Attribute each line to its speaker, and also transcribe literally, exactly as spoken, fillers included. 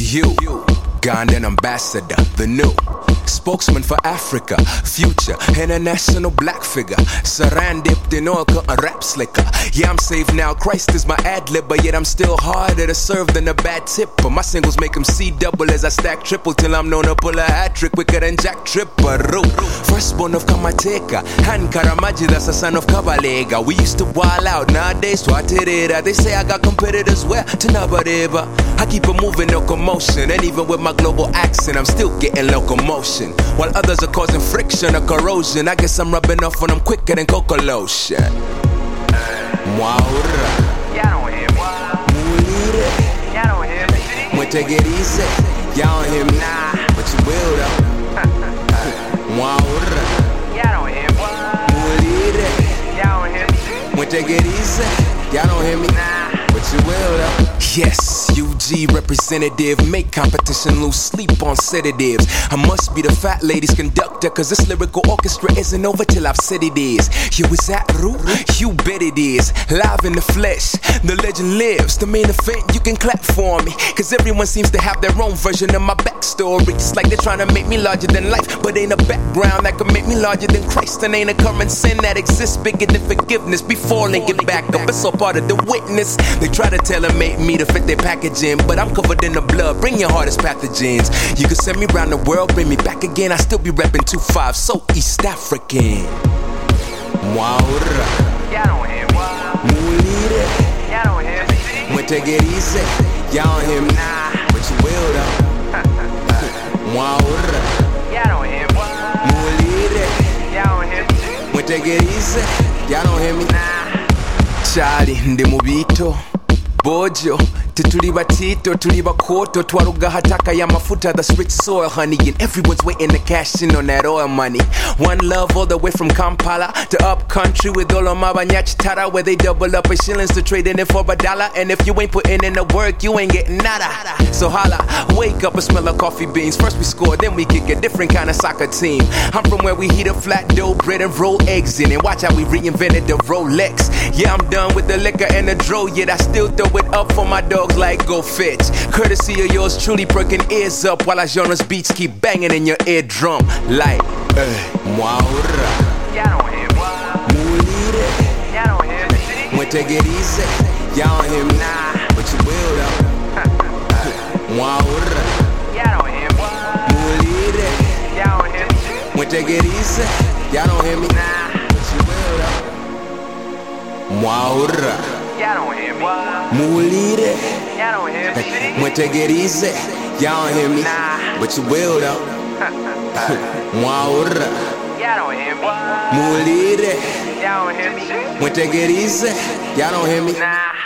Speaker 1: you, Ugandan ambassador, the new spokesman for Africa, future international black figure, saran dipped in oil, cut a rap slicker. Yeah, I'm safe now, Christ is my ad-libber, yet I'm still harder to serve than a bad tipper. My singles make them see double as I stack triple, till I'm known to pull a hat-trick quicker than Jack Tripper. Firstborn of Kamateka, Han Karamaji, that's a son of Kabalega. We used to wild out, nowadays Twaterera. They say I got competitors where to Nabareba. I keep it moving, no commotion, and even with my global accent, I'm still getting locomotion. While others are causing friction or corrosion, I guess I'm rubbing off on them quicker than cocoa lotion. Mwaura
Speaker 2: Y'all don't hear me.
Speaker 1: Mulire
Speaker 2: Y'all don't hear me.
Speaker 1: When take it easy, y'all don't hear me.
Speaker 2: Nah.
Speaker 1: But you will though. Mwaura
Speaker 2: Y'all don't hear me.
Speaker 1: Mulire
Speaker 2: Y'all don't hear me.
Speaker 1: When take it easy, y'all don't hear me.
Speaker 2: Nah.
Speaker 1: But you will though. Yes, U G representative, make competition lose sleep on sedatives. I must be the fat lady's conductor, cause this lyrical orchestra isn't over till I've said it is. You is that Ru? You bet it is. Live in the flesh, the legend lives. The main event, you can clap for me, cause everyone seems to have their own version of my backstory. It's like they're trying to make me larger than life, but ain't a background that can make me larger than Christ. And ain't a current sin that exists bigger than forgiveness. Before they get back up, it's all part of the witness. They try to tailor-make me to fit their packaging, but I'm covered in the blood, bring your hardest pathogens. You can send me around the world, bring me back again, I still be reppin' two five, so East African. Mwaura
Speaker 2: Y'all don't hear me.
Speaker 1: Mulire
Speaker 2: Y'all don't hear me.
Speaker 1: When take it easy, y'all don't hear me.
Speaker 2: Nah.
Speaker 1: But you will though. Mwaura
Speaker 2: Y'all don't hear me.
Speaker 1: Mulire
Speaker 2: Y'all don't hear me.
Speaker 1: When take it easy, y'all don't hear me.
Speaker 2: Nah.
Speaker 1: Charlie ndi mubito Bojo, tituli batito, tuli bakoto, twaruga hataka ya mafuta, that's rich soil, honey, and everyone's waiting to cash in on that oil money. One love all the way from Kampala to up country with all of my banyach tara, where they double up a shillings to trade in it for a dollar, and if you ain't putting in the work, you ain't getting nada. So holla, wake up and smell of coffee beans. First we score, then we kick a different kind of soccer team. I'm from where we heat up flat dough, bread and roll eggs in, and watch how we reinvented the Rolex. Yeah, I'm done with the liquor and the dro, yet I still throw it up for my dogs like Go Fitch. Courtesy of yours truly, perking ears up while our genre's beats keep banging in your eardrum. Like, eh, Mwaura
Speaker 2: Y'all don't hear me.
Speaker 1: Mulire
Speaker 2: Y'all don't hear me.
Speaker 1: When take it easy, y'all don't hear me.
Speaker 2: Nah.
Speaker 1: But you will though. Mwaura
Speaker 2: Y'all don't hear me.
Speaker 1: Mulire
Speaker 2: Y'all don't hear me.
Speaker 1: When take it easy, y'all don't hear me.
Speaker 2: Nah.
Speaker 1: But you will though. Mwaura
Speaker 2: Y'all don't hear me.
Speaker 1: Mulire
Speaker 2: Y'all don't hear me.
Speaker 1: When take it easy, y'all don't hear me.
Speaker 2: Nah.
Speaker 1: But you will though. Mwaura
Speaker 2: Y'all don't hear me.
Speaker 1: Mulire
Speaker 2: Y'all don't hear me.
Speaker 1: When take it easy, y'all don't hear me.
Speaker 2: Nah.